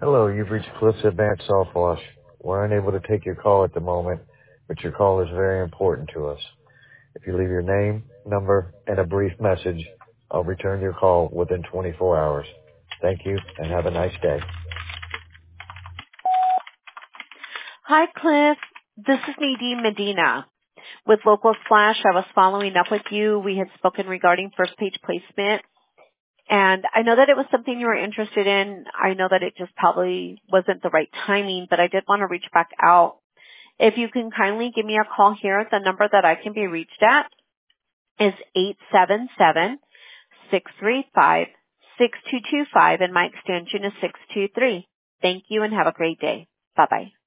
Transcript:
Hello, you've reached Cliff's Advanced Soft Wash. We're unable to take your call at the moment, but your call is very important to us. If you leave your name, number, and a brief message, I'll return your call within 24 hours. Thank you, and have a nice day. Hi, Cliff. This is Nadine Medina. With Local Splash, I was following up with you. We had spoken regarding first page placement, and I know that it was something you were interested in. I know that it just probably wasn't the right timing, but I did want to reach back out. If you can kindly give me a call here, the number that I can be reached at is 877-635-6225, and my extension is 623. Thank you and have a great day. Bye-bye.